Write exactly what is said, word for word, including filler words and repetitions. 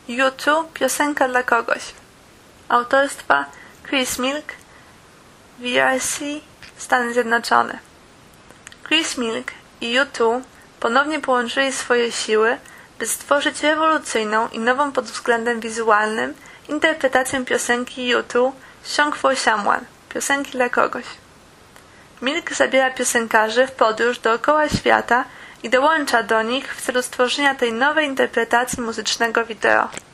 U dwa Piosenka dla kogoś. Autorstwa Chris Milk, V R C, Stany Zjednoczone. Chris Milk i U dwa ponownie połączyli swoje siły, by stworzyć rewolucyjną i nową pod względem wizualnym interpretację piosenki U dwa Song for Someone, piosenki dla kogoś. Milk zabiera piosenkarzy w podróż dookoła świata i dołącza do nich w celu stworzenia tej nowej interpretacji muzycznego wideo.